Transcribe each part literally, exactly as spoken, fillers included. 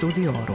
Studiorum.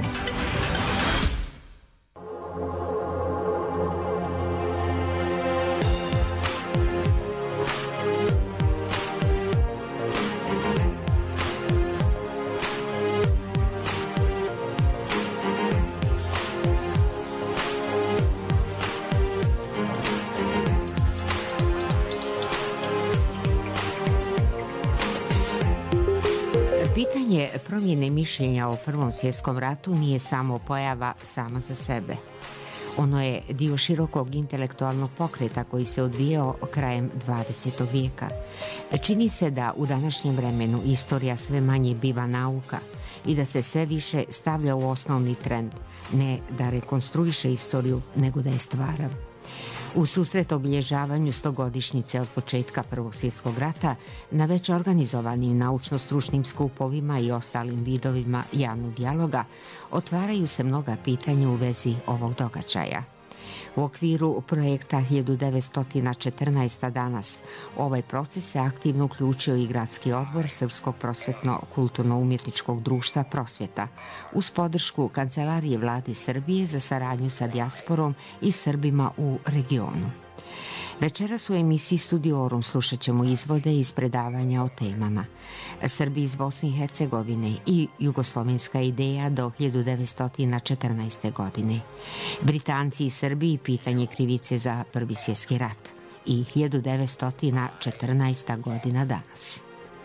Pitanje promjene mišljenja o Prvom svjetskom ratu nije samo pojava sama za sebe. Ono je dio širokog intelektualnog pokreta koji se odvijao krajem dvadesetog vijeka. Čini se da u današnjem vremenu istorija sve manje biva nauka i da se sve više stavlja u osnovni trend, ne da rekonstruiše istoriju, nego da je stvara. U susret obilježavanju stogodišnjice od početka Prvog svjetskog rata na već organizovanim naučno-stručnim skupovima i ostalim vidovima javnog dijaloga otvaraju se mnoga pitanja u vezi ovog događaja. U okviru projekta hiljadu devetsto četrnaesta danas u ovaj proces se aktivno uključio i Gradski odbor Srpskog prosvjetno-kulturno-umjetničkog društva Prosvjeta uz podršku Kancelarije Vlade Srbije za saradnju sa dijasporom i Srbima u regionu. Večeras u emisiji Studiorum slušat ćemo izvode iz predavanja o temama Srbi iz Bosne i Hercegovine i jugoslovenska ideja do hiljadu devetsto četrnaeste. godine, Britanci i Srbi i pitanje krivice za Prvi svjetski rat i hiljadu devetsto četrnaesta. godina danas.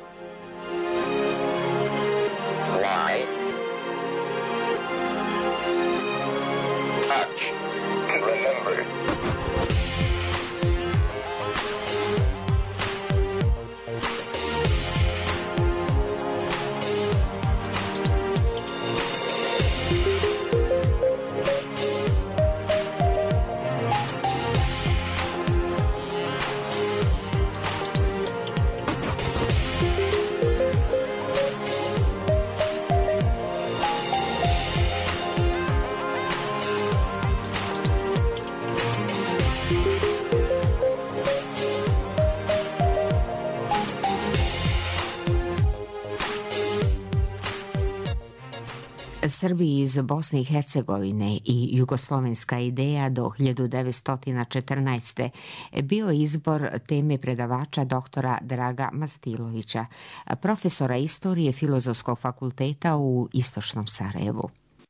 Srbi iz Bosne i Hercegovine i jugoslovenska ideja do hiljadu devetsto četrnaeste. bio izbor teme predavača doktora Draga Mastilovića, profesora istorije Filozofskog fakulteta u Istočnom Sarajevu.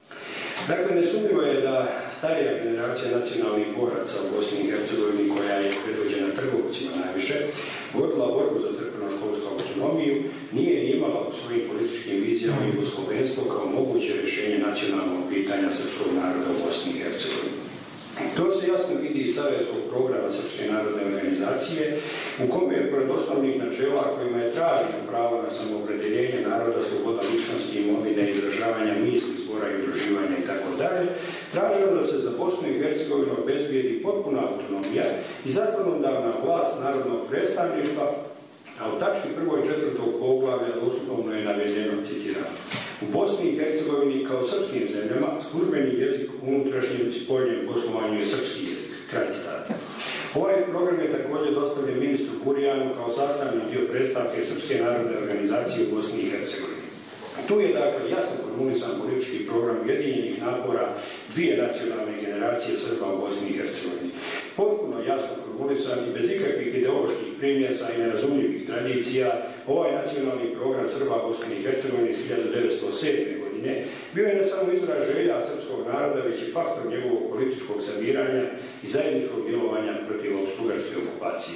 Dakle, nesumnjivo je da starija generacija nacionalnih boraca u Bosni i Hercegovini, koja je predvođena trgovcima najviše, vodila borbu za crkveno-školsku autonomiju, nije imala u svojim političkim vizijama jugoslovenstvo kao moguće rješenje nacionalnog pitanja srpskog naroda u Bosni i Hercegovini. To se jasno vidi iz Sarajevskog programa Srpske narodne organizacije, u kome je pored osnovnih načela kojima je traženo pravo na samoopredeljenje naroda, sloboda ličnosti, imovine, izražavanja misli, zbora i udruživanja itd., traženo da se za Bosnu i Hercegovinu obezbijedi potpuna autonomija i zakonodavna vlast narodnog predstavništva, a u tački prvog i četvrtog poglavlja doslovno je navedeno, citiram: u Bosni i Hercegovini kao srpskim zemljama službeni jezik u unutrašnjem i spoljnjem poslovanju je srpski jezik. Kraj citata. Ovaj program je također dostavljen ministru Burijanu kao sastavni dio predstavke Srpske narodne organizacije u Bosni i Hercegovini. Tu je dakle jasno formulisan politički program ujedinjenih napora dvije nacionalne generacije Srba u Bosni i Hercegovini. Potpuno jasno formulisan i bez ikakvih ideoloških primjesa i nerazumljivih tradicija, ovaj nacionalni program Srba Bosne i Hercegovine iz hiljadu devetsto sedme. godine bio je ne samo izraz želja srpskog naroda, već i faktor njegovog političkog sabiranja i zajedničkog djelovanja protiv austrougarske okupacije.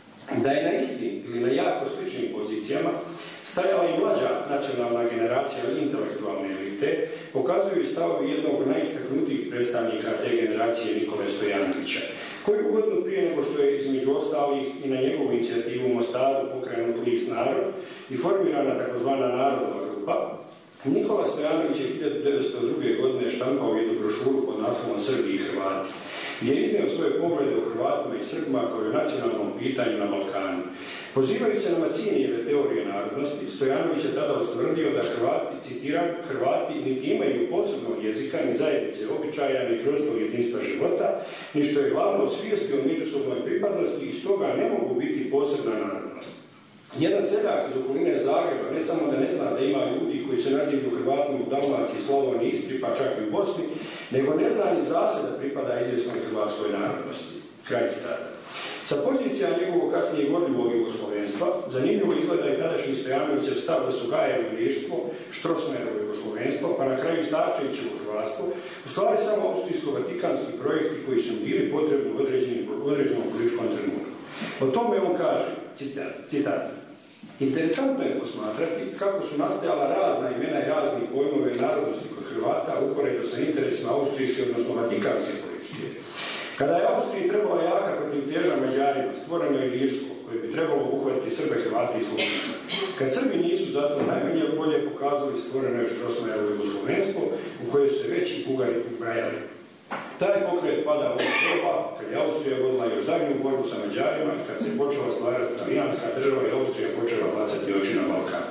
Da je na istim ili na jako sličnim pozicijama stajala i mlađa nacionalna generacija i intelektualne elite, pokazuju i stavovi jednog od najistaknutijih predstavnika te generacije, Nikole Stojanovića, koji u godinu prije nego što je između ostalih i na njegovu inicijativu u Mostaru pokrenut list Narod i formirana takozvana narodna grupa, Nikola Stojanović je hiljadu devetsto druge. godine štampao jednu brošuru pod naslovom Srbi i Hrvati, gdje je iznio svoje poglede o Hrvatima i Srbima kao i nacionalnom pitanju na Balkanu. Pozivajući se na Macinijeve teorije narodnosti, Stojanović je tada ustvrdio da Hrvati, citiram, Hrvati niti imaju posebnog jezika, ni zajednice običaja, ni čvrstog jedinstva života, ni što je glavno svijesti o međusobnoj pripadnosti i stoga ne mogu biti posebna narodnost. Jedan seljak iz okoline Zagreba ne samo da ne zna da ima ljudi koji se nazivaju Hrvatima u Dalmaciji, Slavoniji, Istri, pa čak i u Bosni, nego ne zna ni za se da pripada izvjesnoj hrvatskoj narodnosti. Kraj citata. Sa pozicija njegovog kasnije gorljivog jugoslovenstva, zanimljivo izgleda i tadašnji Stojanovićev stav da su Gajevo riječstvo, Štrosmajerovo jugoslovenstvo, pa na kraju Starčevićevo hrvatstvo, u stvari samo austrijsko-vatikanski projekti koji su bili potrebni u određenom političkom trenutku. O tome on kaže, citat, citat, interesantno je posmatrati kako su nastajala razna imena i razni pojmove narodnosti kod Hrvata uporedo sa interesima austrijske, odnosno vatikanske politike. Kada je Austriji trebala jaka protiv teža Mađarima, stvoreno je Ilirsko, koje bi trebalo uhvatiti Srbe, Hrvate i Slovenske. Kad Srbi nisu zato najmanje bolje pokazali, stvoreno je Štrosmajerovo jugoslovenstvo, u kojoj su se veći Bugari ubrajali. Taj pokret pada u doba kad je Austrija vodila još zadnju borbu sa Mađarima i kad se počela stvarati talijanska država i Austrija počela bacati oči na Balkan.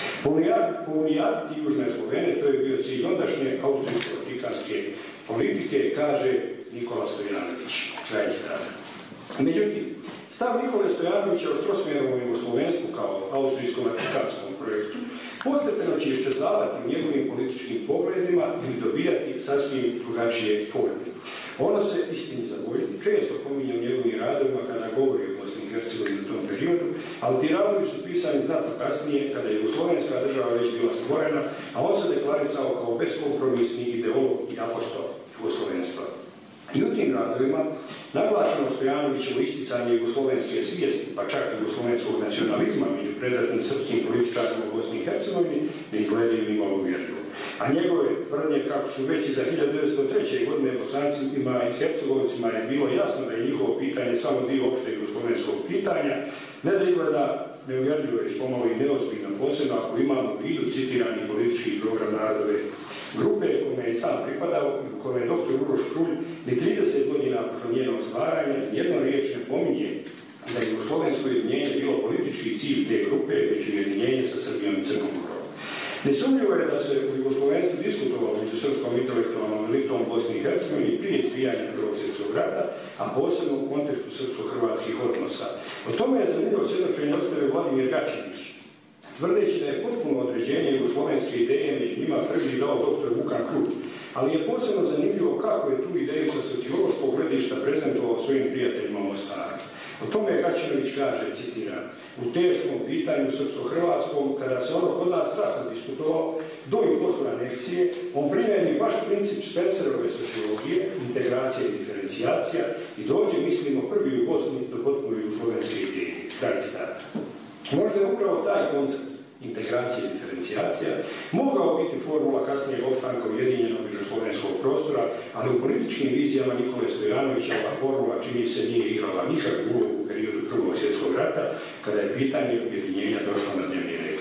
Pounijatiti južne Slovene, to je bio cilj ondašnje austrijsko-vatikanske politike, kaže Nikola Stojanović. Kraj citata. Međutim, stav Nikole Stojanovića o Štrosmajerovom jugoslovenstvu kao austrijsko-vatikanskom projektu postepeno će iščezavati u njegovim političkim pogledima ili dobijati sasvim drugačije forme. Ono se, istini za volju, često pominje u njegovim radovima kada govori o Bosni i Hercegovini u tom periodu, ali ti radovi su pisani znatno kasnije kada je jugoslovenska država već bila stvorena, a on se deklarisao kao beskompromisni ideolog i apostol jugoslovenstva. I u tim radovima naglašeno Stojanovićevo isticanje jugoslovenske svijesti, pa čak i jugoslovenskog nacionalizma među predratnim srpskim političarima u Bosni i Hercegovini ne izgledaju nimalo uvjerljivo. A njegove tvrdnje kako su već za hiljadu devetsto treće. godine Bosancima i Hercegovicima je bilo jasno da je njihovo pitanje samo dio opšteg jugoslovenskog pitanja, ne da izgleda neuvjerljivo, već pomalo i neozbiljno, posebno ako imamo u vidu citirani politički program Narodove grupe kome je sam pripadao i u kome je doktor Uroš Krulj ni trideset godina posle njenog stvaranja jedno riječ ne pominje da je jugoslovensko ujedinjenje bilo politički cilj te grupe, već ujedinjenje sa Srbijom i Crnom Gorom. Nesumnjivo je da se u jugoslovenstvu diskutovalo među srpskom intelektualnom elitom Bosni i Hercegovini prije izbijanja Prvog svjetskog rata, a posebno u kontekstu srpsko-hrvatskih odnosa. O tome je zanimljivo svjedočenje ostavio Vladimir Gačinić, tvrdeći da je potpuno određenje jugoslovenske ideje među njima prvi dao doktor Vukan Krulj, ali je posebno zanimljivo kako je tu ideju sa sociološkog gledišta prezentovao svojim prijateljima u Mostaru. O tome Gačinović kaže, citiram, u teškom pitanju srpsko-hrvatskom, kada se ono kod nas strasno diskutovalo, do i posle aneksije, on primjeni baš princip Spencerove sociologije, integracija i diferencijacija i dođe, mislimo, prvi u Bosni do potpuno jugoslovenske ideje. Kraj citata. Možda je upravo taj koncept integracije i diferencijacija mogao biti formula kasnije opstanka ujedinjenog međuslovenskog prostora, ali u političkim vizijama Nikole Stojanovića ova formula čini se nije igrala nikakvu ulogu u periodu Prvog svjetskog rata, kada je pitanje ujedinjenja došlo na dnevni red.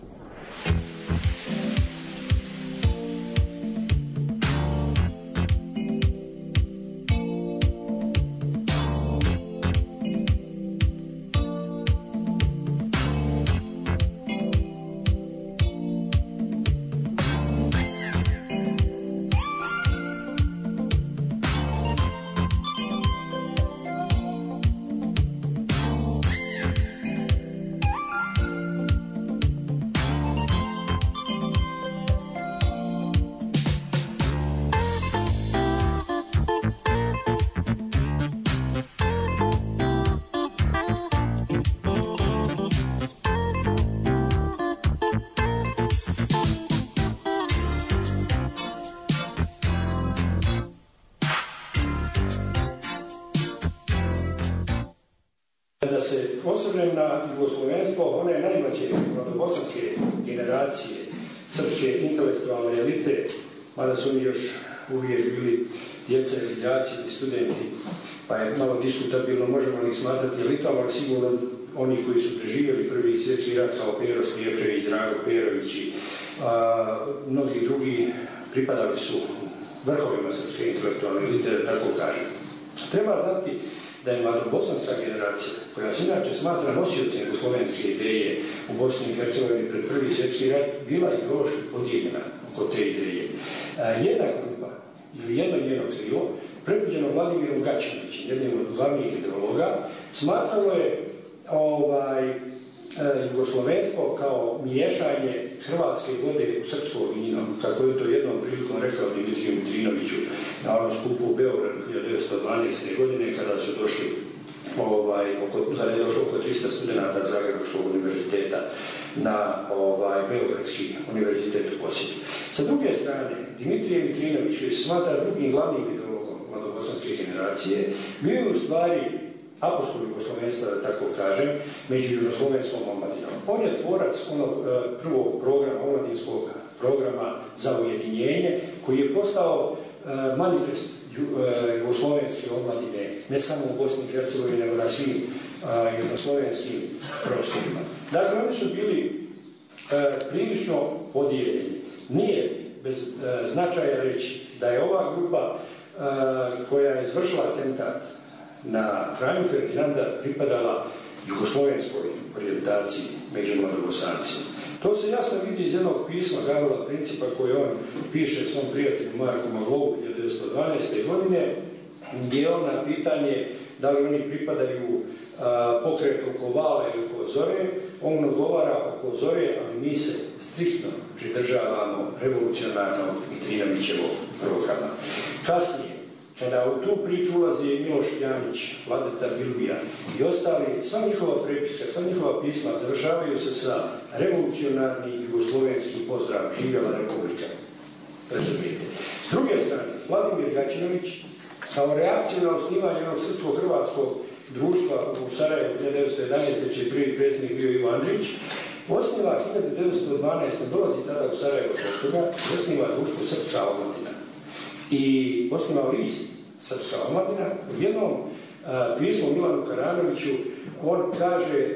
Da se osvrnem na jugoslovenstvo, one najmlađe mladobosanske generacije srpske intelektualne elite, mada su oni još uvijek bili djeca ili đaci ili studenti, pa je malo diskutabilno, možemo li smatrati elitom, ali sigurno oni koji su preživjeli Prvi svjetski rat kao Pero Slijepčević, Drago Perović i mnogi drugi pripadali su vrhovima srpske intelektualne elite, da tako kažem. Treba znati da je mladobosanska generacija, koja se inače smatra nosiocem jugoslovenske ideje u Bosni i Hercegovini pred Prvi svjetski rat, bila ideološki podijeljena oko te ideje. Jedna grupa ili jedno njeno trio, predvođeno Vladimirom Gačinovićem, jednim od glavnih ideologa, smatralo je ovaj, jugoslovenstvo kao miješanje hrvatske vode u srpsko vino, kako je to jednom prilikom rekao Dimitriju Mitrinoviću na onom skupu u Beogradu hiljadu devetsto dvanaeste. godine kada su došli ovaj, oko, kada je došlo oko trista studenata Zagrebačkog univerziteta na ovaj, Beogradski univerzitet u posjetu. Sa druge strane, Dimitrije Mitrinović, koji se smatra drugim glavnim ideologom mladobosanske generacije, bio je u stvari apostol jugoslovenstva, da tako kažem, među južnoslovenskom omladinom. On je tvorac onog e, prvog programa, omladinskog programa za ujedinjenje, koji je postao e, manifest e, jugoslovenske omladine, ne samo u Bosni i Hercegovini, nego na svim e, južnoslovenskim prostorima. Dakle, oni su bili e, prilično podijeljeni. Nije bez e, značaja reći da je ova grupa e, koja je izvršila atentat na Franju Ferdinanda pripadala jugoslovenskoj orijentaciji među mladobosancima. To se jasno vidi iz jednog pisma Gavrila Principa koje on piše svom prijatelju Marku Maglovu hiljadu devetsto dvanaeste. godine, gdje on na pitanje da li oni pripadaju a, pokretu oko Vala ili oko Zore, on odgovara oko Zore, ali mi se striktno pridržavamo revolucionarnog Mitrinovićevog programa. Kasnije, kada u tu priču ulazi Miloš Janić, Vladeta Bilbija i ostali, sva njihova prepiska, sva njihova pisma završavaju se sa revolucionarni jugoslovenski pozdrav živjela Republika. Razumijete. S druge strane, Vladimir Gaćinović, kao reakciju na osnivanje jednog srpsko-hrvatskog društva u Sarajevu hiljadu devetsto jedanaeste. čiji prvi predsjednik bio Ivo Andrić, osniva hiljadu devetsto dvanaeste. dolazi tada u Sarajevo zbog toga, osniva društvo Srpska omladina. I osniva list Srpska omladina. U jednom a, pismu Milanu Karanoviću on kaže,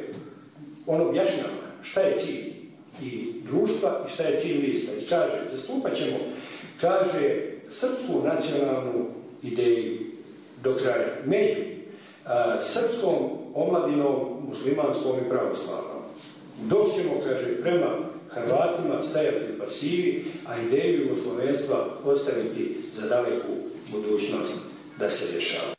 on objašnjava šta je cilj i društva i šta je cilj lista. I kaže, zastupat ćemo, kaže, srpsku nacionalnu ideju do kraja, među a, srpskom omladinom, muslimanskom i pravoslavnom. Dok ćemo, kaže, prema Hrvatima stajati pasivi, a ideju jugoslovenstva ostaviti za daleku budućnost da se rješava.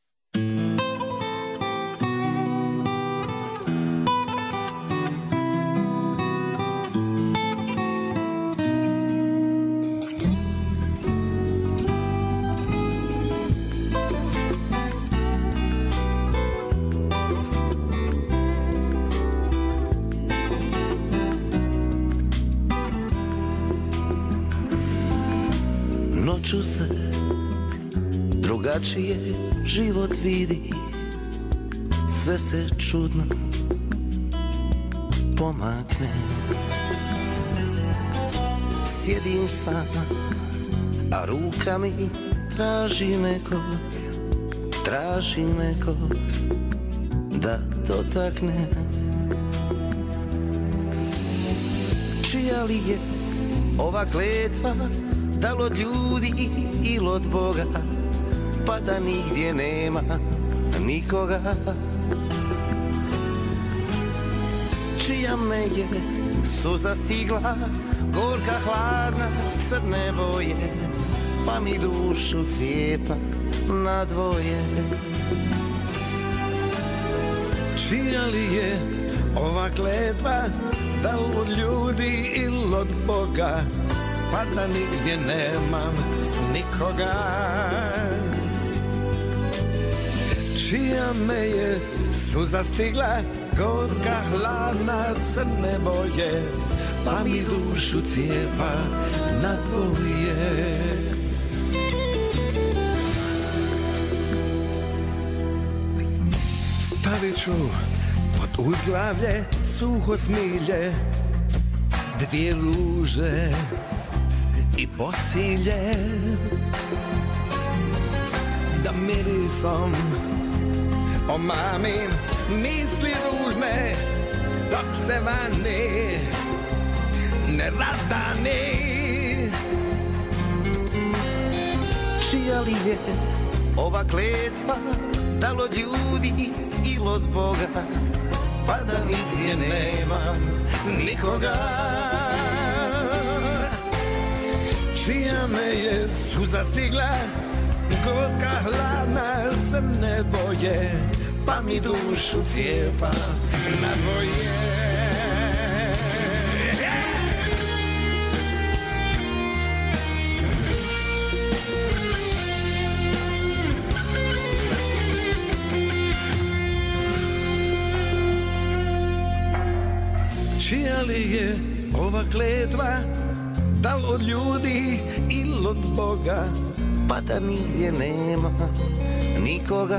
Noću se drugačije život vidi, sve se čudno pomakne. Sjedim sama, a ruka mi traži nekog, traži nekog da dotakne. Čija li je ova kletva, da li od ljudi ili od Boga, pa da nigdje nema nikoga? Čija me je suza stigla, gorka hladna crne boje, pa mi dušu cijepa na dvoje. Čija li je ova kletva, da li od ljudi ili od Boga, pa da nigdje nemam nikoga? Čija me je suza stigla, gorka hladna crne boje, pa mi dušu cijepa na dvoje. Stavit ću pod uzglavlje suho smilje, dvije ruže i posilje, da mirisom omamim misli ružne, dok se vani ne razdani. Čija li je ova kletva, da li od ljudi ili od Boga, pa da nigdje nemam nikoga? Čija me je suza stigla, gorka hladna crne boje, pa mi dušu cijepa na dvoje. čija li je ova kletva, da li od ljudi ili od Boga, pa da nigdje nema nikoga.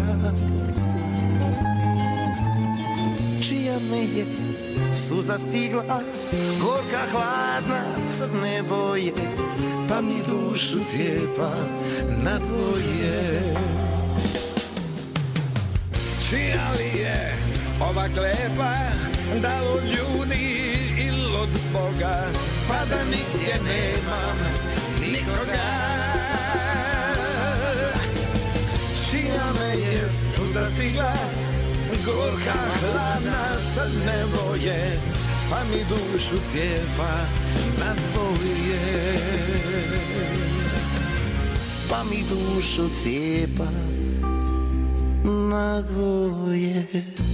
Čija me je suza stigla, gorka hladna crne boje, pa mi dušu cijepa na dvoje. Čija li je ova kletva, da li od ljudi ili od Boga, pa da nigdje nemam nikoga. Čija me je suza stigla, gorka hladna crne boje, pa mi dušu cijepa na dvoje. Pa mi dušu cijepa na dvoje.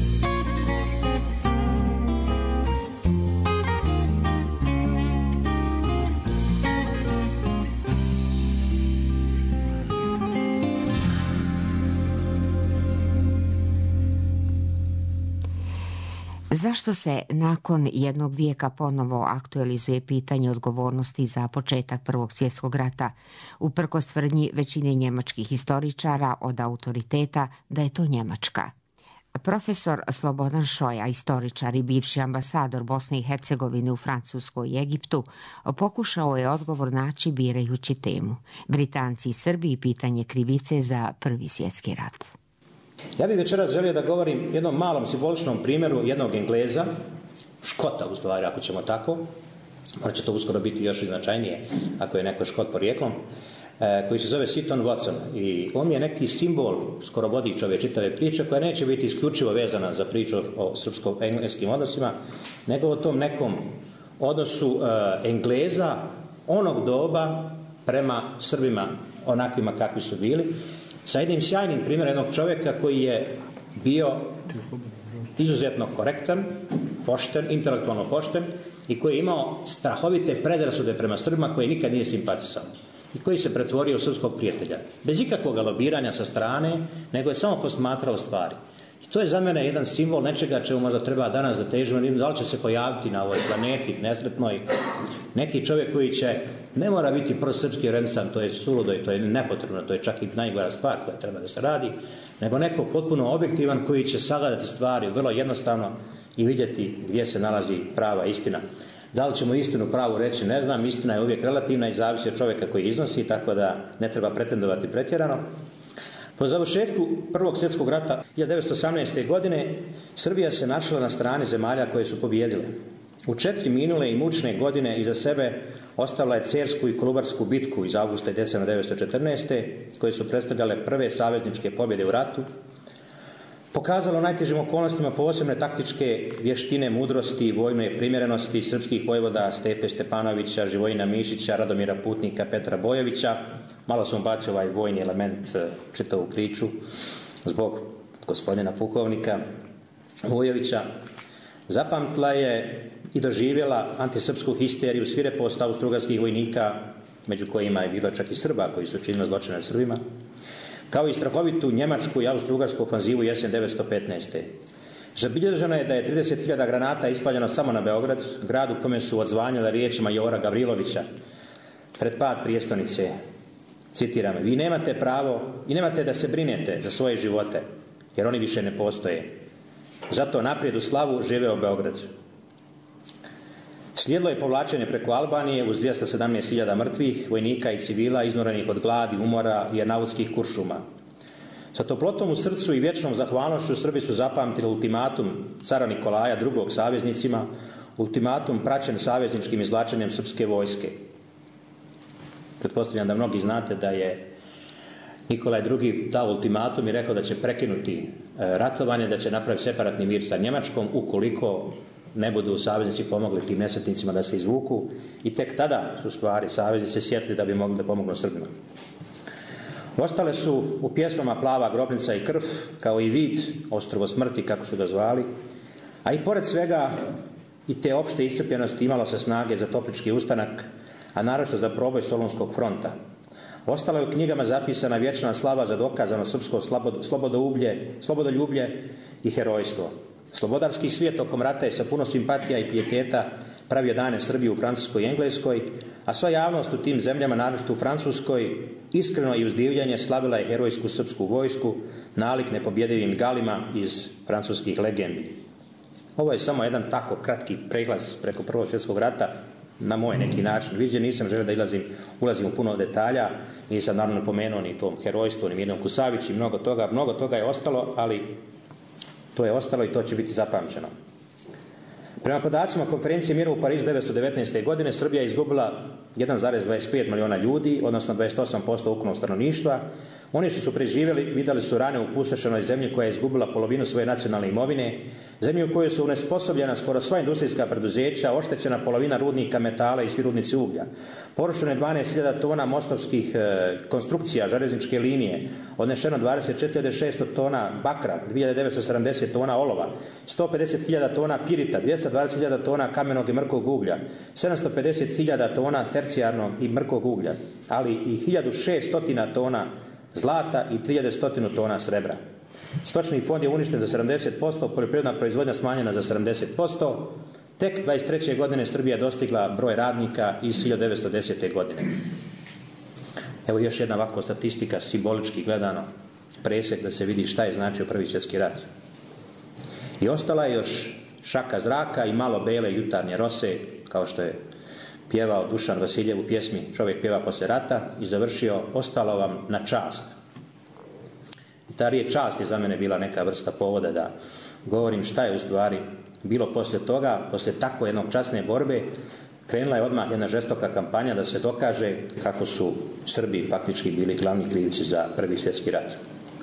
Zašto se nakon jednog vijeka ponovo aktualizuje pitanje odgovornosti za početak Prvog svjetskog rata, uprkos tvrdnji većine njemačkih historičara od autoriteta da je to Njemačka? Profesor Slobodan Šoja, istoričar i bivši ambasador Bosne i Hercegovine u Francuskoj i Egiptu, pokušao je odgovor naći birajući temu: Britanci i Srbi i pitanje krivice za Prvi svjetski rat. Ja bih večeras želio da govorim jednom malom simboličnom primjeru jednog Engleza, Škota u stvari, ako ćemo tako, možda će to uskoro biti još i značajnije ako je neko Škot porijeklom, koji se zove Seton Watson, i on je neki simbol, skoro vodič ove čitave priče, koja neće biti isključivo vezana za priču o srpsko-engleskim odnosima, nego o tom nekom odnosu Engleza onog doba prema Srbima onakvima kakvi su bili, sa jednim sjajnim primjerom jednog čovjeka koji je bio izuzetno korektan, pošten, intelektualno pošten i koji je imao strahovite predrasude prema Srbima koje nikad nije simpatisao i koji se pretvorio u srpskog prijatelja. Bez ikakvog lobiranja sa strane, nego je samo posmatrao stvari. I to je za mene jedan simbol nečega čemu možda treba danas da težimo, da li će se pojaviti na ovoj planeti nesretnoj neki čovjek koji će, ne mora biti prosrpski orijentisan, to je suludo i to je nepotrebno, to je čak i najgora stvar koja treba da se radi, nego neko potpuno objektivan koji će sagledati stvari vrlo jednostavno i vidjeti gdje se nalazi prava istina. Da li ćemo istinu pravu reći, ne znam, istina je uvijek relativna i zavisi od čovjeka koji iznosi, tako da ne treba pretendovati pretjerano. Po završetku Prvog svjetskog rata hiljadu devetsto osamnaeste. godine Srbija se našla na strani zemalja koje su pobijedile. U četiri minule i mučne godine iza sebe ostavila je Cersku i Kolubarsku bitku iz avgusta i decembra devetsto četrnaeste. koje su predstavljale prve savezničke pobjede u ratu. Pokazalo u najtežim okolnostima posebne taktičke vještine, mudrosti i vojne primjerenosti srpskih vojvoda Stepe Stepanovića, Živojina Mišića, Radomira Putnika, Petra Bojovića. Malo sam bacio ovaj vojni element čitavu priču zbog gospodina pukovnika Vujovića. Zapamtila je i doživjela antisrpsku histeriju, svirepost austrougarskih vojnika, među kojima je bilo čak i Srba koji su činili zločine nad Srbima, kao i strahovitu njemačku i austrougarsku ofanzivu jesen devetsto petnaeste. Zabilježeno je da je trideset hiljada granata ispaljeno samo na Beograd, grad u kome su odzvanjale riječi majora Gavrilovića pred pad prijestolnice. Citiram: vi nemate pravo i nemate da se brinete za svoje živote, jer oni više ne postoje. Zato naprijed u slavu živeo Beograd. Slijedilo je povlačenje preko Albanije uz dvjesto sedamnaest hiljada mrtvih, vojnika i civila iznorenih od gladi, umora i jernautskih kuršuma. Sa toplotom u srcu i vječnom zahvalnošću Srbi su zapamtili ultimatum cara Nikolaja drugog saveznicima, ultimatum praćen savezničkim izvlačenjem srpske vojske. Pretpostavljam da mnogi znate da je Nikolaj drugi dao ultimatum i rekao da će prekinuti ratovanje, da će napraviti separatni mir sa Njemačkom ukoliko ne budu saveznici pomogli tim nesretnicima da se izvuku, i tek tada su stvari saveznici sjetili da bi mogli da pomognu Srbima. Ostale su u pjesmama Plava grobnica i krv, kao i Vid, ostrvo smrti kako su ga zvali, a i pored svega i te opšte iscrpljenosti imalo se snage za toplički ustanak, a naročito za proboj Solunskog fronta. Ostala je u knjigama zapisana vječna slava za dokazano srpsko slobodoljublje i herojstvo. Slobodarski svijet tokom rata je sa puno simpatija i pijeteta pravio dane Srbiji u Francuskoj i Engleskoj, a sva javnost u tim zemljama, naročito u Francuskoj, iskreno i uz divljenje slavila je herojsku srpsku vojsku, nalik nepobjedivim galima iz francuskih legendi. Ovo je samo jedan tako kratki preglas preko Prvog svjetskog rata, na moj neki način viđen. Nisam želio da ilazim, ulazim u puno detalja, nisam naravno pomenuo ni tom herojstvu, ni Mirno Kusavić i mnogo toga, mnogo toga je ostalo, ali to je ostalo i to će biti zapamćeno. Prema podacima konferencije mira u Parizu devetsto devetnaeste. godine Srbija je izgubila jedan zarez dvadeset pet miliona ljudi, odnosno dvadeset osam posto ukupnog stanovništva. Oni što su preživjeli vidjeli su rane u pustošenoj zemlji koja je izgubila polovinu svoje nacionalne imovine, zemlji u kojoj su unesposobljena skoro sva industrijska preduzeća, oštećena polovina rudnika metala i svi rudnici uglja. Porušeno je dvanaest hiljada tona mostovskih e, konstrukcija, železničke linije, odnešeno dvadeset četiri hiljade šesto tona bakra, dvije hiljade devetsto sedamdeset tona olova, sto pedeset hiljada tona pirita, dvjesto dvadeset hiljada tona kamenog i mrkog uglja, sedamsto pedeset hiljada tona tercijarnog i mrkog uglja, ali i hiljadu šesto tona zlata i tri hiljade sto tona srebra. Stočni fond je uništen za sedamdeset posto, poljoprivredna proizvodnja smanjena za sedamdeset posto. Tek dvadeset treće. godine Srbija dostigla broj radnika iz hiljadu devetsto desete. godine. Evo još jedna ovako statistika, simbolički gledano, presjek da se vidi šta je značio Prvi svjetski rat. I ostala je još šaka zraka i malo bele jutarnje rose, kao što je pjevao Dušan Vasiljev u pjesmi Čovjek pjeva poslije rata, i završio: ostalo vam na čast. I ta riječ čast je za mene bila neka vrsta povoda da govorim šta je u stvari bilo poslije toga. Poslije tako jednog časne borbe krenula je odmah jedna žestoka kampanja da se dokaže kako su Srbi faktički bili glavni krivci za Prvi svjetski rat.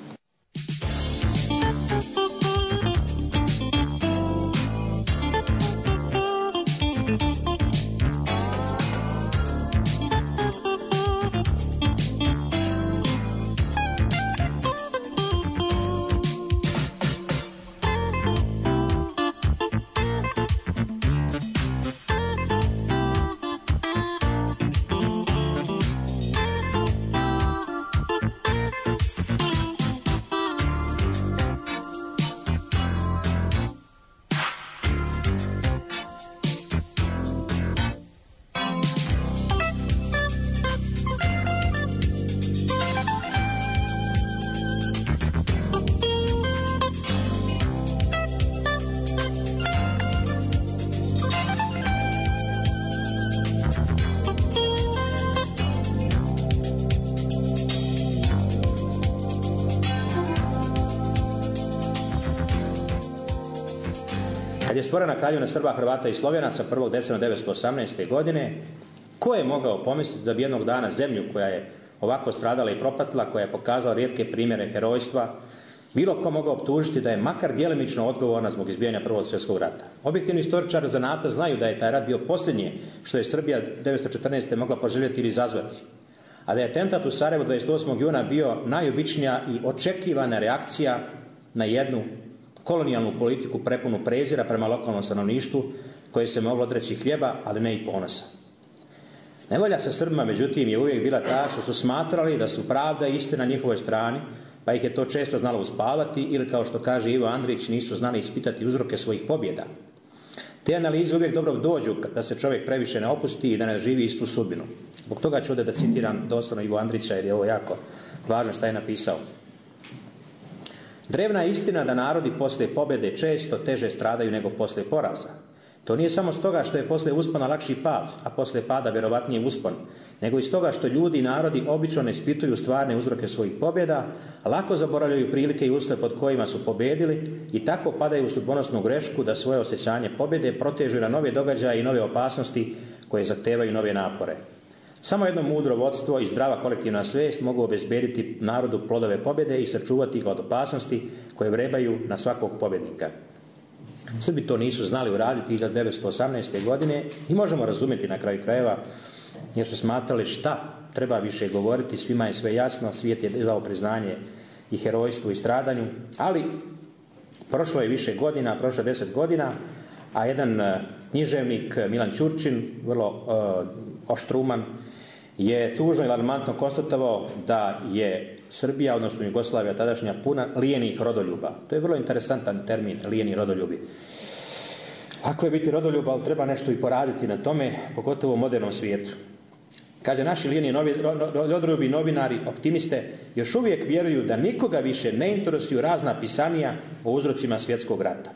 Kad je stvorena Kraljevina Srba, Hrvata i Slovenaca prvog decembra devetsto osamnaeste. godine, ko je mogao pomisliti da bi jednog dana zemlju koja je ovako stradala i propatila, koja je pokazala rijetke primjere herojstva, bilo ko mogao optužiti da je makar djelimično odgovorna zbog izbijanja Prvog svjetskog rata. Objektivni istoričari zanata znaju da je taj rat bio posljednje što je Srbija devetsto četrnaeste. mogla poželjeti ili izazvati, a da je atentat u Sarajevu dvadeset osmog juna bio najobičnija i očekivana reakcija na jednu kolonijalnu politiku prepunu prezira prema lokalnom stanovništvu koje se moglo odreći hljeba, ali ne i ponosa. Nevolja sa Srbima, međutim, je uvijek bila ta što su smatrali da su pravda i istina na njihovoj strani, pa ih je to često znalo uspavati, ili kao što kaže Ivo Andrić, nisu znali ispitati uzroke svojih pobjeda. Te analize uvijek dobro dođu da se čovjek previše ne opusti i da ne živi istu sudbinu. Zbog toga ću ovdje da citiram doslovno Ivo Andrića, jer je ovo jako važno šta je napisao. Drevna je istina da narodi poslije pobjede često teže stradaju nego poslije poraza. To nije samo stoga što je poslije uspona lakši pad, a poslije pada vjerovatnije uspon, nego i stoga što ljudi i narodi obično ne ispituju stvarne uzroke svojih pobjeda, a lako zaboravljaju prilike i uslove pod kojima su pobjedili i tako padaju u sudbonosnu grešku da svoje osjećanje pobjede protežu na nove događaje i nove opasnosti koje zahtevaju nove napore. Samo jedno mudro vodstvo i zdrava kolektivna svijest mogu obezbediti narodu plodove pobjede i sačuvati ga od opasnosti koje vrebaju na svakog pobjednika. Srbi to nisu znali uraditi hiljadu devetsto osamnaeste. godine i možemo razumjeti na kraju krajeva, jer su smatrali šta treba više govoriti, svima je sve jasno, svijet je dao priznanje i herojstvu i stradanju, ali prošlo je više godina, prošlo je deset godina, a jedan književnik Milan Ćurčin, vrlo uh, oštruman, je tužno i alarmantno konstatovao da je Srbija, odnosno Jugoslavija tadašnja, puna lijenih rodoljuba. To je vrlo interesantan termin, lijeni rodoljubi. Ako je biti rodoljuba, ali treba nešto i poraditi na tome, pogotovo u modernom svijetu. Kaže, naši lijeni novi, rodoljubi novinari, optimiste, još uvijek vjeruju da nikoga više ne interesuju razna pisanija o uzrocima svjetskog rata.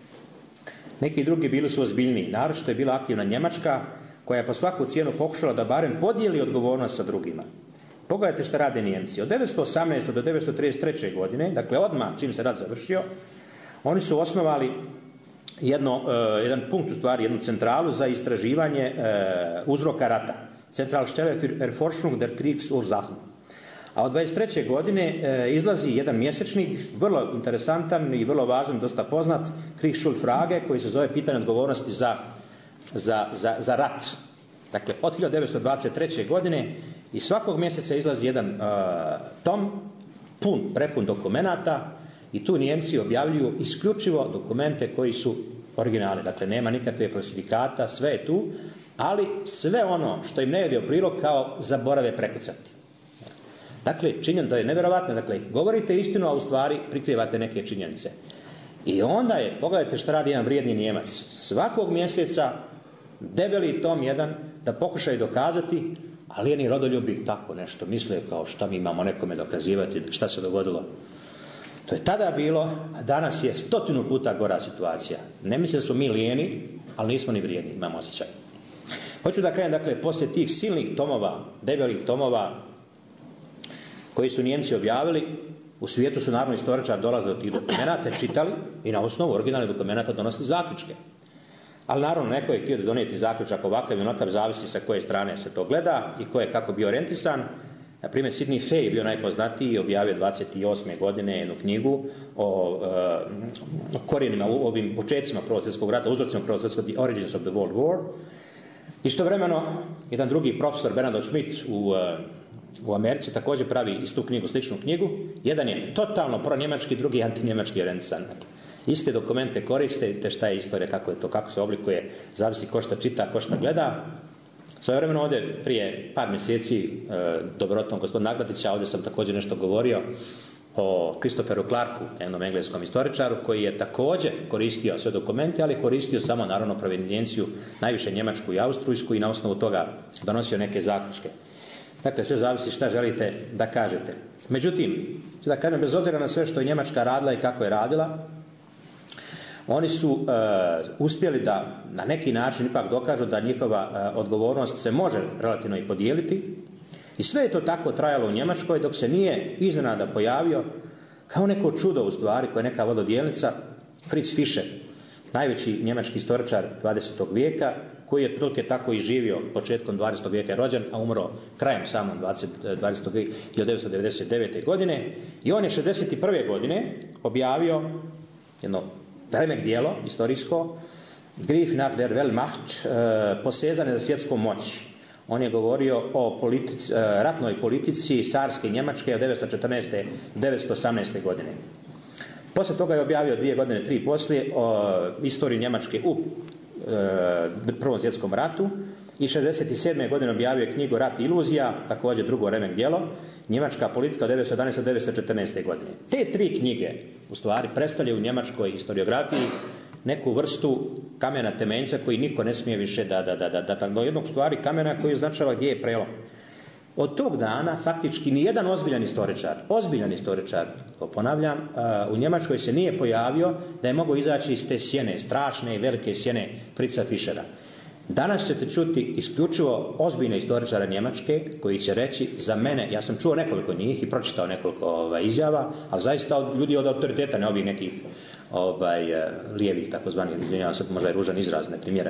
Neki drugi bili su ozbiljniji. Naročito je bila aktivna Njemačka, koja je po svaku cijenu pokušala da barem podijeli odgovornost sa drugima. Pogledajte što rade Nijemci. Od devetsto osamnaeste. do devetsto trideset treće. godine, dakle odmah čim se rat završio, oni su osnovali jedno, uh, jedan punkt, u stvari jednu centralu za istraživanje uh, uzroka rata. Zentralstelle für Erforschung der Kriegsursachen. A od dvadeset treće. godine uh, izlazi jedan mjesečnik, vrlo interesantan i vrlo važan, dosta poznat, Kriegsschuldfrage, koji se zove pitanje odgovornosti za, za, za, za rat. Dakle, od hiljadu devetsto dvadeset treće. godine i svakog mjeseca izlazi jedan uh, tom, pun, prepun dokumenata, i tu Nijemci objavljuju isključivo dokumente koji su originalni. Dakle, nema nikakve falsifikata, sve je tu, ali sve ono što im ne ide u prilog kao zaborave prekucati. Dakle, činjen, to je nevjerovatno. Dakle, govorite istinu, a u stvari prikrivate neke činjenice. I onda je, pogledajte što radi jedan vrijedni Nijemac. Svakog mjeseca debeli tom jedan da pokušaju dokazati, ali lijeni rodoljubi tako nešto misle kao šta mi imamo nekome dokazivati, šta se dogodilo. To je tada bilo, a danas je stotinu puta gora situacija. Ne mislim da smo mi lijeni, ali nismo ni vrijedni, imamo osjećaj. Hoću da kažem, dakle, poslije tih silnih tomova, debelih tomova, koji su Nijemci objavili, u svijetu su naravno istoričari dolazili do tih dokumenata, čitali i na osnovu originalnih dokumenata donosili zaključke. Ali naravno neko je htio donijeti zaključak ovakav i onakav, zavisi sa koje strane se to gleda i ko je kako bio orijentisan. Na primjer, Sidney Fay je bio najpoznatiji i objavio dvadeset osme. godine jednu knjigu o, o korijenima, u ovim početcima Prvog svjetskog rata, uzrocima Prvog svjetskog, The Origins of the World War. Istovremeno, jedan drugi profesor, Bernard Schmidt, u, u Americi također pravi istu knjigu, sličnu knjigu. Jedan je totalno pro-njemački, drugi anti-njemački orijentisan. Iste dokumente koriste, te šta je istorija, kako je to, kako se oblikuje, zavisi ko šta čita, ko šta gleda. Svojevremeno ovdje prije par mjeseci e, dobrotom gospodina Naglatića, ovdje sam također nešto govorio o Christopheru Clarku, jednom engleskom istoričaru, koji je također koristio sve dokumente, ali koristio samo naravno provincijenciju, najviše njemačku i austrijsku, i na osnovu toga donosio neke zaključke. Dakle, sve zavisi šta želite da kažete. Međutim, da kažem, bez obzira na sve što je Njemačka radila i kako je radila, oni su uh, uspjeli da na neki način ipak dokažu da njihova uh, odgovornost se može relativno i podijeliti. I sve je to tako trajalo u Njemačkoj dok se nije iznenada pojavio kao neko čudo u stvari, koja je neka vododjelnica, Fritz Fischer, najveći njemački istoričar dvadesetog vijeka, koji je otprilike tako i živio početkom dvadesetog vijeka, je rođen, a umro krajem samom dvadesetog vijeka, hiljadu devetsto devedeset devete. godine. I on je šezdeset prve. godine objavio jedno remek dijelo istorijsko, Griff nach der Weltmacht, posezanje za svjetskom moći. On je govorio o politici, ratnoj politici carske Njemačke od devetsto četrnaeste. do devetsto osamnaeste. godine. Poslije toga je objavio dvije godine, tri poslije, o istoriji Njemačke u e, Prvom svjetskom ratu, i šezdeset sedme. godine objavio je knjigu Rat i iluzija, također drugo remek djelo, Njemačka politika od devetsto jedanaeste. do devetsto četrnaeste. godine. Te tri knjige u stvari predstavljaju u njemačkoj historiografiji neku vrstu kamena temeljca koji niko ne smije više da, da, da, da, da, do jednog stvari kamena koji označava gdje je prelom. Od tog dana faktički nijedan ozbiljan istoričar, ozbiljan istoričar, to ponavljam, u Njemačkoj se nije pojavio da je mogao izaći iz te sjene, strašne i velike sjene Fritza Fischera. Danas ćete čuti isključivo ozbiljne istoričare Njemačke koji će reći za mene, ja sam čuo nekoliko njih i pročitao nekoliko ovaj, izjava, ali zaista od ljudi od autoriteta, ne ovih nekih ovaj, lijevih takozvanih, izvinjavam se, možda je ružan izraz, neprimjeren.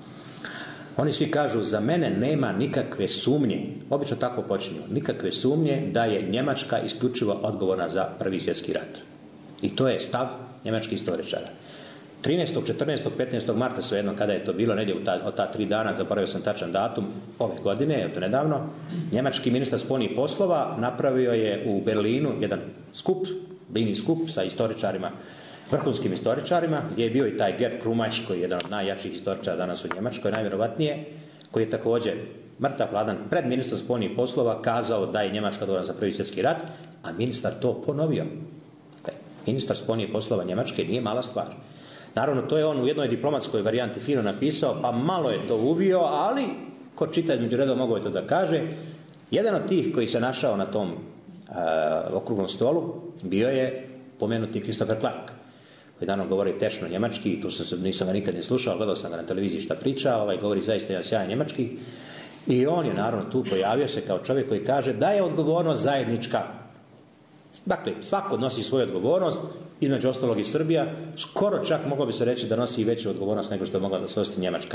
Oni svi kažu, za mene nema nikakve sumnje, obično tako počinju, nikakve sumnje da je Njemačka isključivo odgovorna za Prvi svjetski rat. I to je stav njemačkih istoričara. trinaestog, četrnaestog, petnaestog marta, svejedno kada je to bilo, negdje u ta, od ta tri dana, zaboravio sam tačan datum, ove godine, je to nedavno, njemački ministar spoljnih poslova napravio je u Berlinu jedan skup, bini skup sa istoričarima, vrhunskim istoričarima, gdje je bio i taj Gerd Krumaš, koji je jedan od najjačih istoričara danas u Njemačkoj, najvjerovatnije, koji je također mrtav hladan pred ministrom spoljnih poslova kazao da je Njemačka odgovorna za Prvi svjetski rat, a ministar to ponovio. Ministar spoljnih poslova Njemačke nije mala stvar. Naravno, to je on u jednoj diplomatskoj varijanti fino napisao, pa malo je to uvio, ali ko čita između redova mogao je to da kaže. Jedan od tih koji se našao na tom uh, okruglom stolu bio je pomenuti Christopher Clark, koji danas govori tečno njemački, tu sam se, nisam ga nikad ne slušao, gledao sam ga na televiziji šta priča, ovaj govori zaista jedan sjajan njemački, i on je naravno tu pojavio se kao čovjek koji kaže da je odgovornost zajednička. Dakle, svako nosi svoju odgovornost, između ostalog i Srbija, skoro čak moglo bi se reći da nosi i veću odgovornost nego što je mogla da se osjeti Njemačka.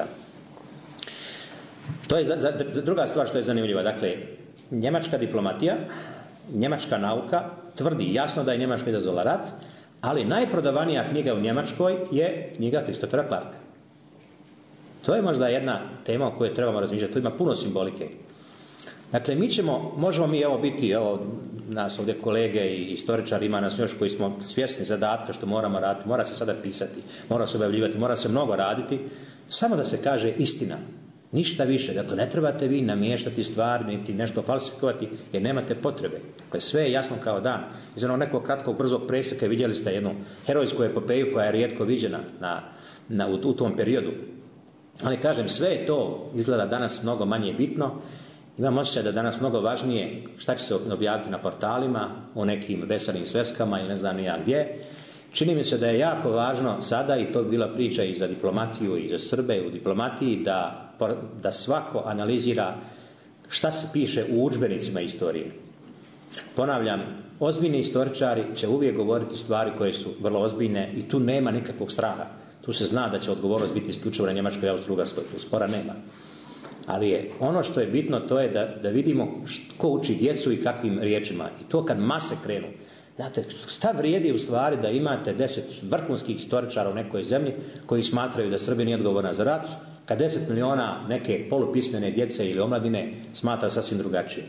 To je za, za, druga stvar što je zanimljiva. Dakle, njemačka diplomatija, njemačka nauka tvrdi jasno da je Njemačka izazvala rat, ali najprodavanija knjiga u Njemačkoj je knjiga Christophera Clarka. To je možda jedna tema o kojoj trebamo razmišljati. To ima puno simbolike. Dakle, mi ćemo, možemo mi evo biti, evo, nas ovdje kolege i istoričari, ima nas još koji smo svjesni zadatka što moramo raditi, mora se sada pisati, mora se objavljivati, mora se mnogo raditi, samo da se kaže istina. Ništa više. Dakle, ne trebate vi namještati stvari, niti nešto falsifikovati, jer nemate potrebe. Dakle, sve je jasno kao dan. Iz onog nekog kratkog, brzog presjeka vidjeli ste jednu herojsku epopeju koja je rijetko viđena na, na, u, u tom periodu. Ali kažem, sve je to izgleda danas mnogo manje bitno. Imam osjećaj da danas mnogo važnije šta će se objaviti na portalima, u nekim veselim sveskama ili ne znam ni ja gdje. Čini mi se da je jako važno sada, i to bi bila priča i za diplomatiju i za Srbe u diplomatiji, da da svako analizira šta se piše u udžbenicima istorije. Ponavljam, ozbiljni istoričari će uvijek govoriti stvari koje su vrlo ozbiljne i tu nema nikakvog straha. Tu se zna da će odgovornost biti isključivo na Njemačkoj i Austro-Ugarskoj, tu spora nema. Ali je, ono što je bitno, to je da, da vidimo ko uči djecu i kakvim riječima. I to kad mase krenu. Znate, šta vrijedi u stvari da imate deset vrhunskih istoričara u nekoj zemlji koji smatraju da Srbija nije odgovorna za rat, kad deset miliona neke polupismene djece ili omladine smatra sasvim drugačije.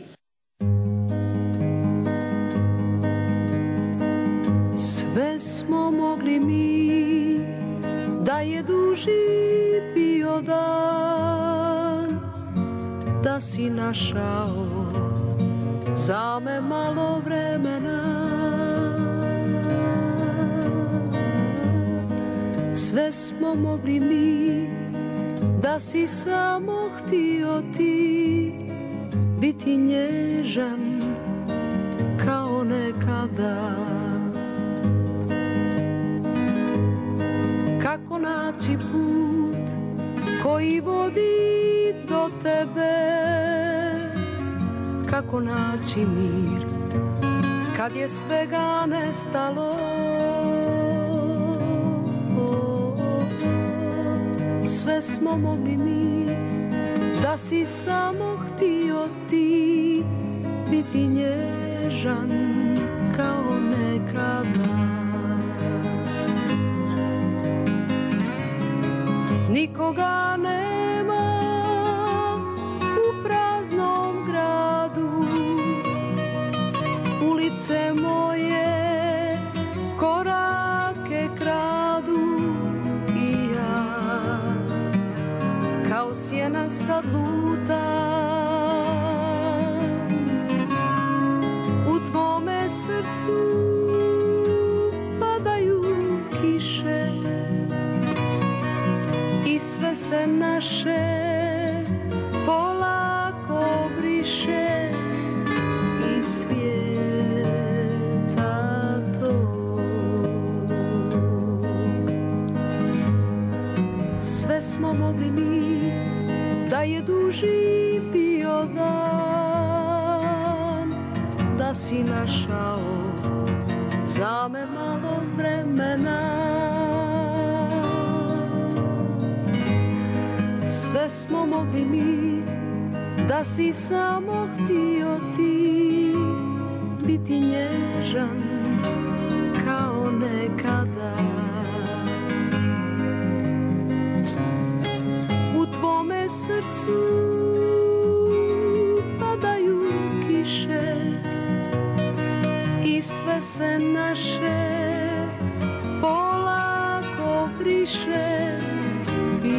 Sve smo mogli mi, da je duži bio dan, da si našao za me malo vremena. Sve smo mogli mi, da si samo htio ti biti nježan kao nekada. Kako naći put koji vodi do tebe, kako naći mir kad je svega nestalo. Sve smo mogli mi, da si samo htio ti biti nježan kao nekada. Nikoga nema u praznom gradu, ulice moje korake kradu. Kao sjena sad lutam, u tvome srcu padaju kiše i sve se naše polako briše iz svijeta tog. Sve smo mogli mi, da je duži bio dan, da si našao za me malo vremena. Sve smo mogli mi, da si samo htio ti biti nježan kao nekada. Srcu padaju kiše i sve se naše polako briše iz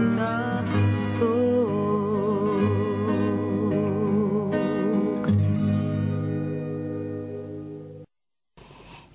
svijeta tog.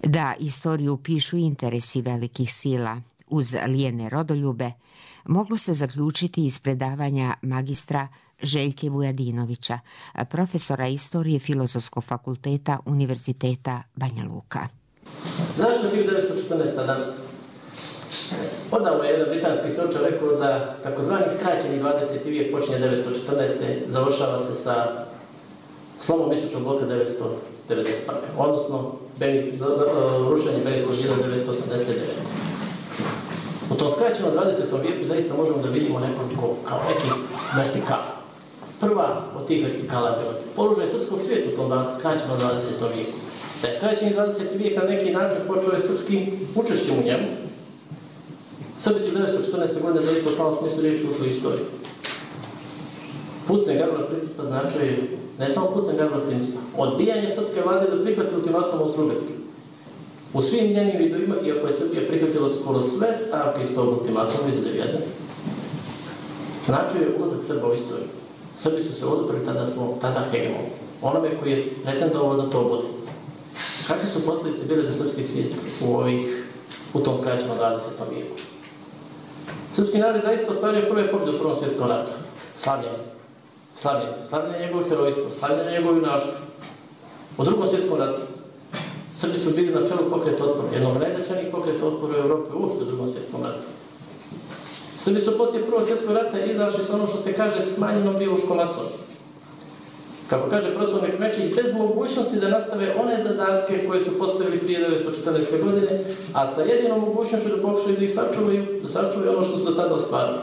Da istoriju pišu interesi velikih sila uz lijene rodoljube, moglo se zaključiti iz predavanja magistra Željke Vujadinovića, profesora istorije Filozofskog fakulteta Univerziteta Banja Luka. Zašto hiljadu devetsto četrnaesta danas? Odavno je jedan britanski istoričar rekao da takozvani skraćeni dvadeseti vijek počinje devetsto četrnaeste. završava se sa slomom istočnog bloka devetsto devedeset prve. odnosno rušenje Berlinskog zida devetsto osamdeset devete. U tom skraćenom dvadesetom vijeku zaista možemo da vidimo nekoliko kao neki vertikala. Prva od tih vertikala je bila položaj srpskog svijeta u tom skraćenom dvadesetom vijeku. Da je skraćeni dvadeseti vijek na neki način počeo je srpskim učešćem u njemu. Srbi su devetsto četrnaeste. godine zaista u pravom smislu riječi ušli u istoriju. Pucanj Gavrila Principa značio je, ne samo pucanj Gavrila Principa, odbijanje srpske vlade da prihvati ultimatum Austro-Ugarske. U svim njenim vidovima, iako je Srbija prihvatila skoro sve stavke iz tog ultimatuma, izuzev jedne, značio je ulazak Srba u istoriju. Srbi su se oduprli tada svom, tada hegemonu, onome koji je pretendovao da to bude. Kakve su posljedice bile za srpski svijet u, ovih, u tom skraćenom dvadesetom vijeku? Srpski narod zaista ostvario prve pobjede u Prvom svjetskom ratu. Slavljenje. Slavljenje. Slavljenje njegovo herojstvo. Slavljenje njegovu junaštvu. U Drugom svjetskom ratu Srbi su bili na čelu pokreta otpora. Jednom najznačajnijih pokreta otpora u Evropi uopšte u Drugom svjetskom ratu. Srbi su poslije Prvog svjetskog rata izašli sa ono što se kaže smanjenom biološkom masom. Kako kaže profesor Mekmečić, bez mogućnosti da nastave one zadatke koje su postavili prije devetsto četrnaeste. godine, a sa jedinom mogućnošću da pokušaju da ih sačuvaju, da sačuvaju ono što su do tada ostvarili.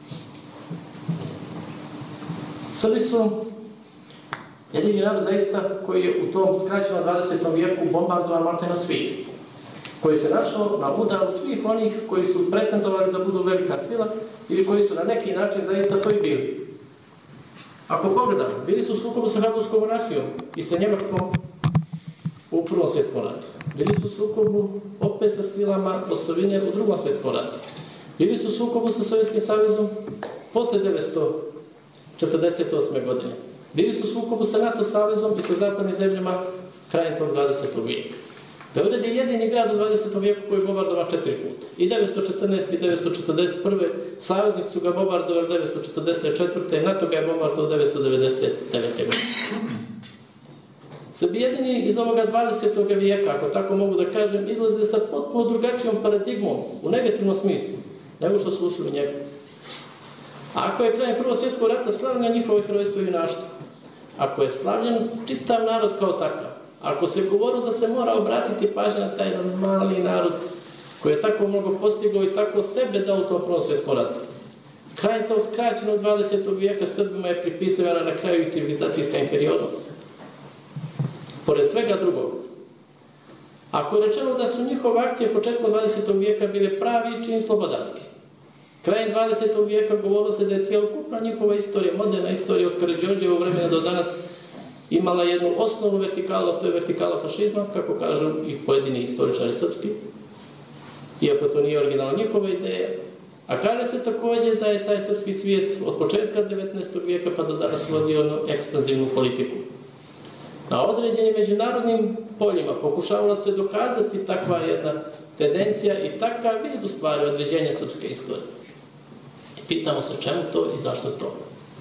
Srbi su jedini narod zaista koji je u tom skraćenom dvadesetom vijeku bombardovan maltene svih, koji se našao na udaru svih onih koji su pretendovali da budu velika sila ili koji su na neki način zaista to i bili. Ako pogledamo, bili su u sukobu sa Habsburgskom monarhijom i sa Njemačkom u Prvom svjetskom ratu. Bili su u sukobu opet sa silama osovine u Drugom svjetskom ratu. Bili su u sukobu sa Sovjetskim savezom posle devetsto četrdeset osme. godine. Bili su u sukobu sa NATO savezom i sa zapadnim zemljama krajem tog dvadesetog vijeka. Beograd je jedini grad u dvadesetom vijeku koji je bombardovan četiri puta. I devetsto četrnaeste. i devetsto četrdeset prve. Saveznici su ga bombardovali devetsto četrdeset četvrte. NATO ga je bombardovao devetsto devedeset devete. godine. Srbi jedini iz ovoga dvadesetog vijeka, ako tako mogu da kažem, izlaze sa potpuno drugačijom paradigmom, u negativnom smislu, nego što su ušli u njega. Ako je krajem Prvog svjetskog rata slavljeno njihovo herojstvo i junaštvo, ako je slavljen čitav narod kao takav, ako se govorilo da se mora obratiti pažnja na taj mali narod koji je tako mnogo postigao i tako sebe dao u tom Prvom svjetskom ratu, krajem tog skraćenog dvadesetog vijeka Srbima je pripisivana na kraju i civilizacijska inferiornost. Pored svega drugog, ako je rečeno da su njihove akcije početkom dvadesetog vijeka bile pravi čin slobodarski, krajem dvadesetog vijeka govorilo se da je cijelokupna njihova istorija, moderna istorija od Karađorđevog vremena do danas imala jednu osnovnu vertikalu, a to je vertikala fašizma, kako kažu i pojedini istoričari srpski, iako to nije originalno njihova ideja. A kaže se također da je taj srpski svijet od početka devetnaestog vijeka pa do danas vodio ekspanzivnu politiku. Na određenim međunarodnim poljima pokušavala se dokazati takva jedna tendencija i takav vid u stvari određenja srpske istorije. I pitamo se čemu to i zašto to.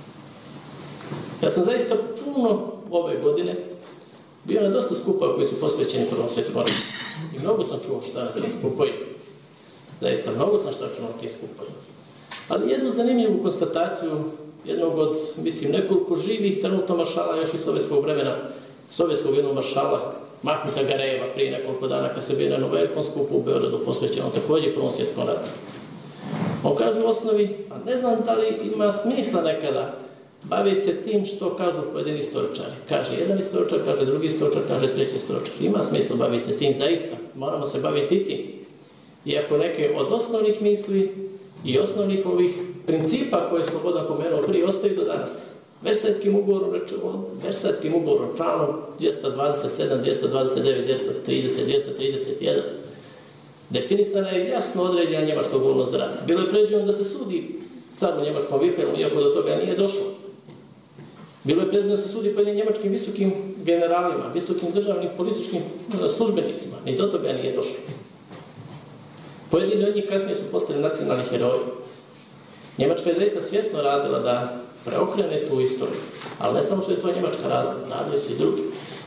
Ja sam zaista puno ove godine bio na dosta skupova koji su posvećeni Prvom svjetskom ratu. I mnogo sam čuo šta na tim skupovima. Zaista mnogo sam šta čuo na tim skupovima. Ali jednu zanimljivu konstataciju jednog od, mislim, nekoliko živih trenutno maršala još iz sovjetskog vremena, sovjetskog jednog maršala, Mahmuta Garejeva, prije nekoliko dana kad se bio na jednom velikom skupu u Beogradu posvećenom također Prvom svjetskom ratu. On kaže u osnovi, a ne znam da li ima smisla nekada baviti se tim što kažu pojedini istoričari. Kaže jedan istoričar, kaže drugi istoričar, kaže treći istoričar. Ima smisla baviti se tim, zaista. Moramo se baviti i tim. Iako neke od osnovnih misli i osnovnih ovih principa koje je Slobodan pomenuo prije ostaju do danas. Versajskim ugovorom, Versajskim ugovorom, članom dvjesto dvadeset sedam, dvjesto dvadeset devet, dvjesto trideset, dvjesto trideset jedan, definisana je jasno određena njemačka odgovornost za rat. Bilo je predviđeno da se sudi caru njemačkom Wilhelmu, iako do toga nije došlo. Bilo je predviđeno da se sudi pojedinim njemačkim visokim generalima, visokim državnim političkim službenicima. Ni do toga nije došlo. Pojedini od njih kasnije su postali nacionalni heroji. Njemačka je zaista svjesno radila da preokrene tu istoriju. Ali ne samo što je to Njemačka radila, radili su i drugi.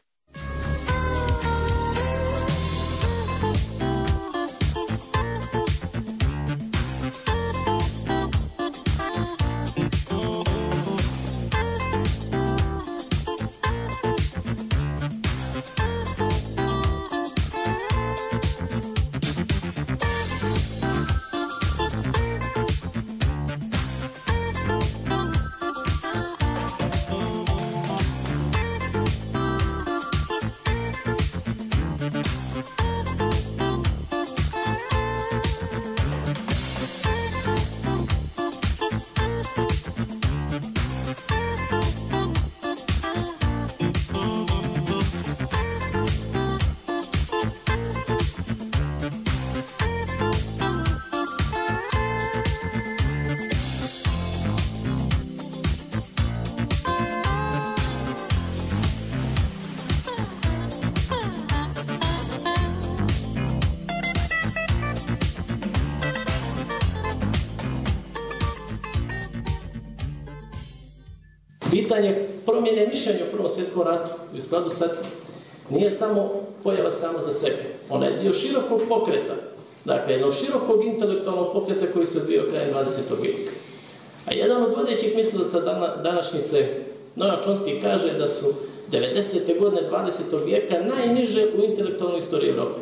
Pitanje promjene mišljenja u Prvom svjetskom ratu u skladu sa tim nije samo pojava sama za sebe. Ona je dio širokog pokreta, dakle jednog širokog intelektualnog pokreta koji se odvijao krajem dvadesetog vijeka. A jedan od vodećih mislilaca današnjice, Noam Chomsky, kaže da su devedesete godine dvadesetog vijeka najniže u intelektualnoj istoriji Evrope.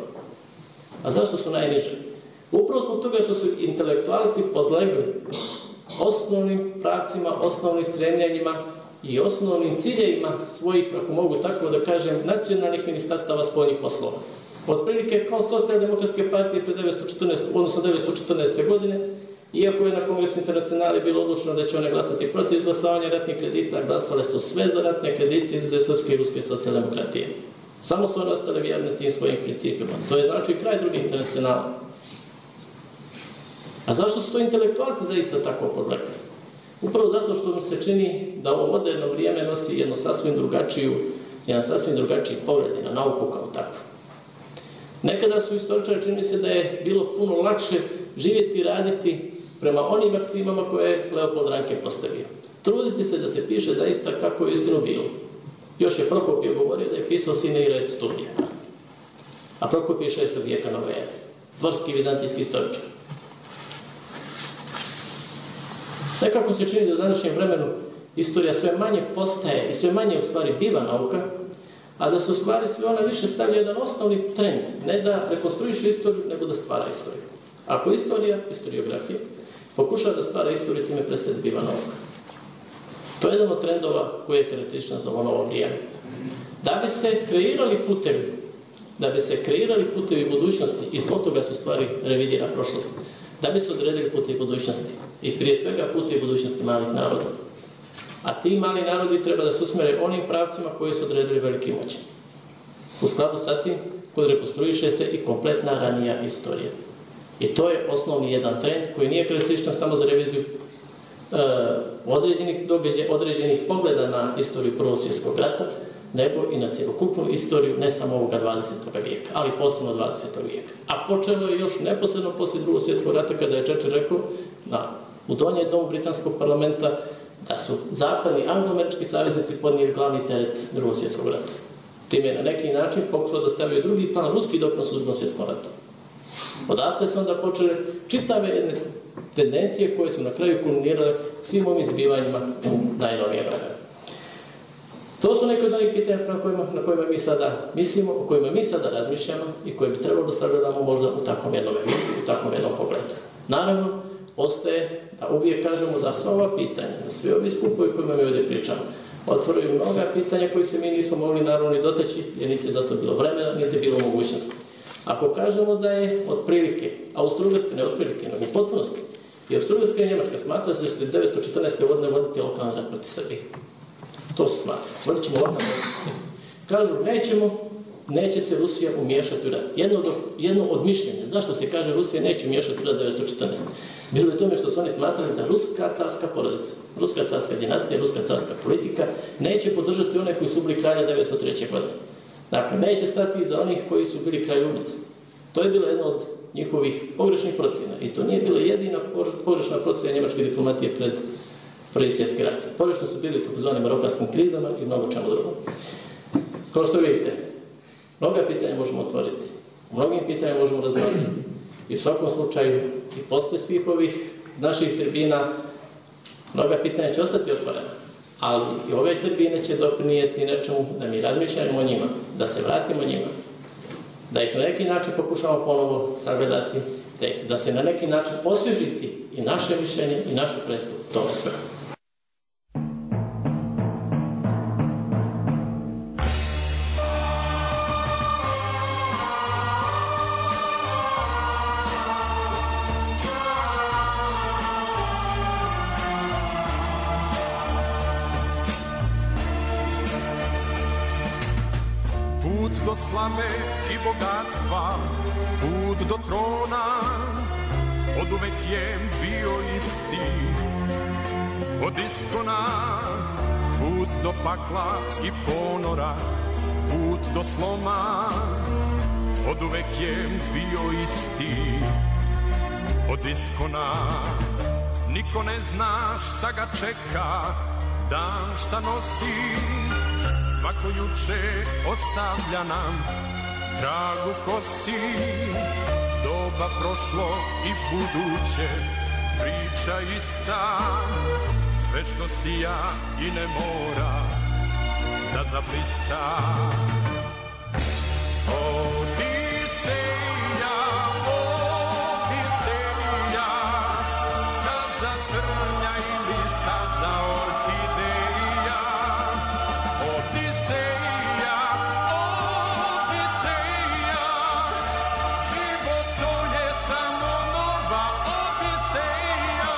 A zašto su najniže? Upravo zbog toga što su intelektualci podlegli osnovnim pravcima, osnovnim stremljenjima i osnovnim ciljevima svojih, ako mogu tako da kažem, nacionalnih ministarstava spoljnih poslova. Otprilike kao socijaldemokratske partije pred devetsto četrnaeste. godine, iako je na Kongresu Internacionali bilo odlučeno da će one glasati protiv izglasavanja ratnih kredita, glasale su sve za ratne kredite iz srpske i ruske socijaldemokratije. Samo su one ostale vjerne tim svojim principima. To je znači kraj druge internacionale. A zašto su to intelektualci zaista tako podlegli? Upravo zato što mi se čini da ovo moderno vrijeme nosi jednu sasvim drugačiju, jedan sasvim drugačiji pogled na nauku kao takvu. Nekada su istoričari, čini se da je bilo puno lakše živjeti i raditi prema onim maksimama koje je Leopold Ranke postavio. Truditi se da se piše zaista kako je istinu bilo. Još je Prokopije govorio da je pisao sine i red studija. A Prokopije je šestog vijeka nove ere. Dvorski vizantijski istoričar. Nekako se čini da u današnjem vremenu istorija sve manje postaje i sve manje u stvari biva nauka, a da se u stvari sve ona više stavlja jedan osnovni trend, ne da rekonstruiše istoriju, nego da stvara istoriju. Ako istorija, historiografija, pokušava da stvara istoriju, time presed biva nauka. To je jedan od trendova koji je karakterističan za ovo novo vrijeme. Da bi se kreirali putevi, da bi se kreirali putevi budućnosti, i zbog toga su stvari revidira prošlost, da bi se odredili putevi budućnosti, i prije svega putevi budućnosti malih naroda. A ti mali narodi treba da se usmere onim pravcima koji su odredili veliki moći. U skladu sa tim, kod rekonstruiše se i kompletna ranija istorija. I to je osnovni jedan trend koji nije karakterističan samo za reviziju e, određenih događaja, određenih pogleda na istoriju Prvog svjetskog rata, nego i na cjelokupnu istoriju ne samo ovoga dvadesetog vijeka, ali posebno dvadesetog vijeka. A počelo je još neposredno poslije Drugog svjetskog rata, kada je Churchill rekao da u donjem domu britanskog parlamenta da su zapadni anglo-američki saveznici podnijeli glavni teret Drugog svjetskog rata. Time je na neki način pokušao da stavio drugi plan ruski doprinos u Drugom svjetskom ratu. Odatle su onda počele čitave jedne tendencije koje su na kraju kulminirale svim ovim zbivanjima u najnovije vremenu. To su neke od onih pitanja na kojima, na kojima mi sada mislimo, o kojima mi sada razmišljamo i koje bi trebalo da sagledamo možda u takvom jednom vidu, u takvom jednom pogledu. Naravno, ostaje da uvijek kažemo da sva ova pitanja, da sve ovi skupovi kojima mi ovdje pričamo, otvoraju mnoga pitanja koji se mi nismo mogli naravno i doteći, jer niti je zato bilo vremena, niti je bilo mogućnosti. Ako kažemo da je otprilike, Austro-Ugarska ne otprilike, nego u potpunosti, i Austro-Ugarska i Njemačka smatraju da će se devetsto četrnaeste. godine voditi lokalni rat protiv Srbije. To su smatrali. Vodit ćemo lokalni rat protiv Srbije. Kažu, nećemo, neće se Rusija umiješati u rat. Jedno, do, jedno od mišljenja, zašto se kaže Rusija neće umiješati u rat devetsto četrnaeste. Bilo je tome što su oni smatrali da ruska carska porodica, ruska carska dinastija, ruska carska politika neće podržati one koji su bili kralja devetsto treće. godine. Dakle, neće stati iza onih koji su bili kraljubice. To je bila jedna od njihovih pogrešnih procjena. I to nije bila jedina pogrešna procjena njemačke diplomatije pred Prvi svjetski rat. Pogrešno su bili u takozvanim marokanskim krizama i mnogo čemu drugom. Kao što vidite, mnoga pitanja možemo otvoriti. U mnogim pitanjima možemo razmatrati. I u svakom slučaju, i posle svih ovih naših tribina, mnoga pitanja će ostati otvorena. Ali i ove tribine će doprinijeti nečemu da mi razmišljamo o njima, da se vratimo njima, da ih na neki način pokušamo ponovo sagledati, da, ih, da se na neki način osvježiti i naše mišljenje i našu predstavu tome sve. Put do slave i bogatstva, put do trona, od uvek je bio isti. Od iskona, put do pakla i ponora, put do sloma, od uvek je bio isti. Od iskona, niko ne zna šta ga čeka, dan šta nosi. Svako juče ostavlja nam trag u kosi, doba prošlo i buduće, priča ista, sve što sija i ne mora da zablista. Odiseja, Odiseja, staza trnja ili staza orhideja. Odiseja, Odiseja, život to je samo nova Odiseja.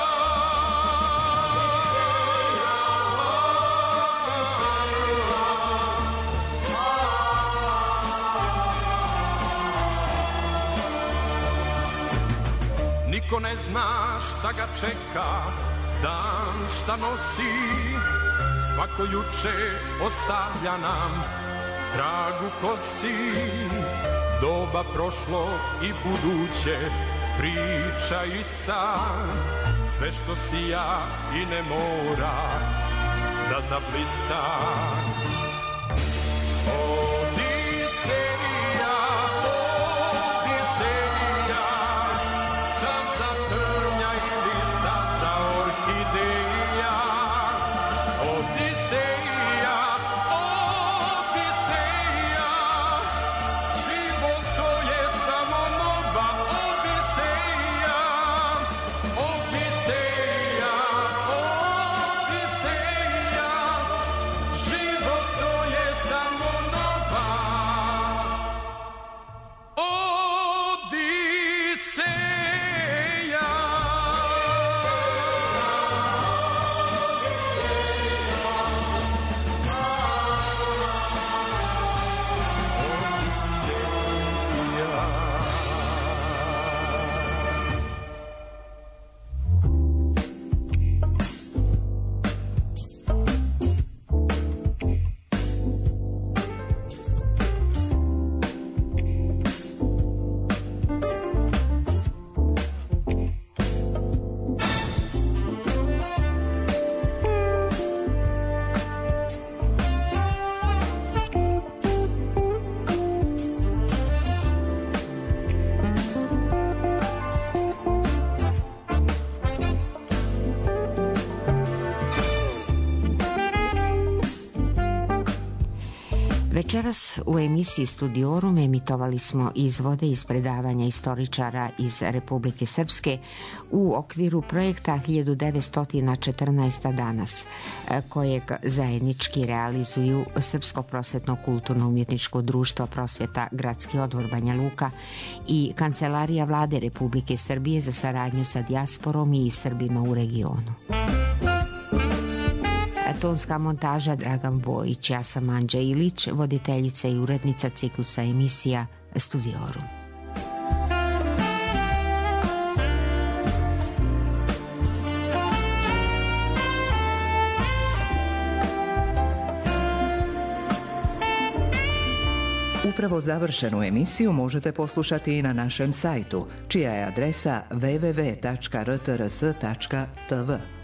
Niko ne zna šta ga čeka, dan šta nosi. Svako juče ostavlja nam trag u kosi, doba prošlo i buduće, priča ista, sve što sija i ne mora da zablista. Odiseja, Odiseja, staza trnja ili staza orhideja. Odiseja, Odiseja, život to je samo nova Odiseja. Odiseja, Odiseja, život to je samo nova Odiseja. Večeras u emisiji Studiorum emitovali smo izvode iz predavanja istoričara iz Republike Srpske u okviru projekta hiljadu devetsto četrnaesta danas, kojeg zajednički realizuju Srpsko prosvetno kulturno umjetničko društvo Prosvjeta Gradski odbor Banja Luka i Kancelarija Vlade Republike Srbije za saradnju sa dijasporom i Srbima u regionu. Tonska montaža Dragan Bojić, ja sam Anđa Ilić, voditeljica i urednica ciklusa emisija Studiorum. Upravo završenu emisiju možete poslušati i na našem sajtu, čija je adresa w w w tačka r t r s tačka t v.